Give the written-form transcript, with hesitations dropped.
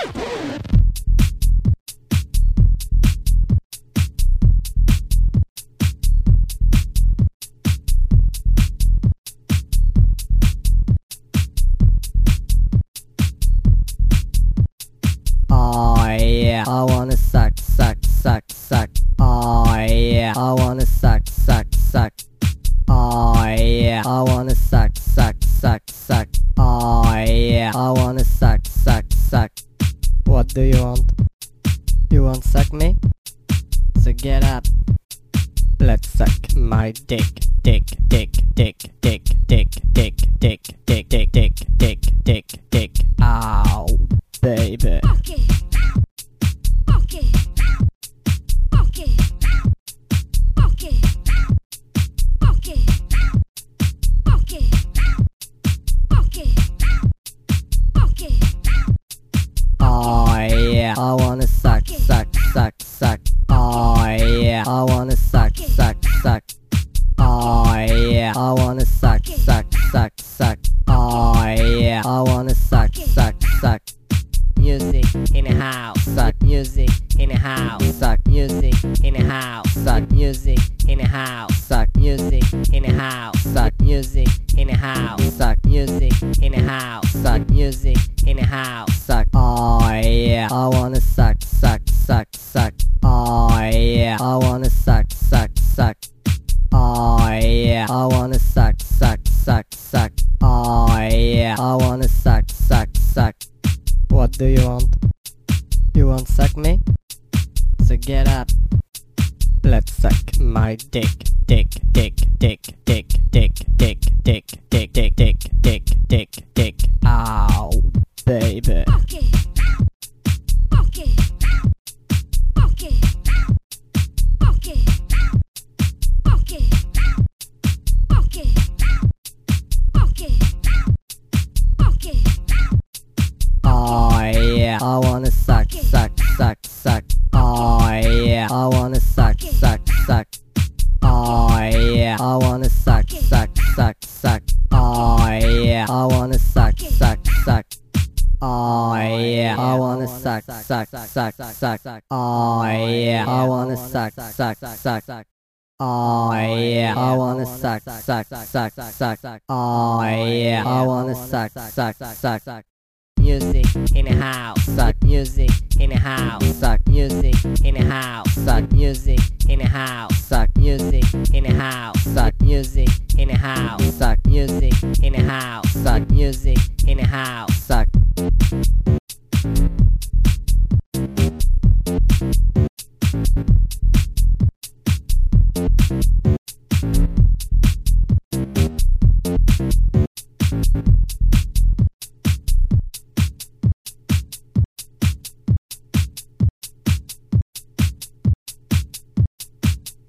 Oh yeah, I wanna suck, suck, suck, suck. Oh yeah, I wanna suck, suck, suck. Oh yeah, I wanna suck, suck, suck, suck. Oh yeah, I wanna suck, suck, suck. What do you want? You want suck me? So get up. Let's suck my dick, dick, dick, dick, dick, dick, dick, dick, dick, dick, dick, dick, dick, dick. Ow, baby. Okay. Okay. Okay. Okay. Okay. Okay. Okay. Okay. Oh yeah, I wanna suck, suck, suck, suck. Oh yeah, I wanna suck, suck, suck. Oh yeah, I wanna suck, suck, suck, suck. Oh yeah, I wanna suck, suck, suck. Music in the house, suck music in the house, suck music in the house, suck music in the house, suck music in the house, suck music in the house, suck music in the house, suck music in the house, suck. Oh yeah, I wanna suck, suck, suck, suck. Oh yeah, I wanna suck, suck, suck. Oh yeah, I wanna suck, suck, suck, suck. Oh yeah, I wanna suck, suck, suck. What do you want? You want suck me? So get up. Let's suck my dick, dick, dick, dick, dick, dick, dick, dick, dick, dick, dick, dick, dick, dick. Ow, baby. Okay. Okay. Okay. Okay. Okay. Okay. Okay. Okay. Oh yeah, I wanna suck, suck, suck, suck. Oh yeah, I wanna suck, suck, suck. Oh yeah, I wanna suck, suck, suck, suck. Oh yeah, I wanna suck, suck, suck. Oh yeah, I wanna suck, suck, suck, suck. Oh yeah, I wanna suck, suck, suck. Oh yeah, I wanna suck, suck, suck, suck. Oh yeah, I wanna suck, suck, suck. Music in the house, suck music in the house, suck music in the house, suck music in the house, suck music in the house, suck music in the house, suck music in the house, suck music in the house, suck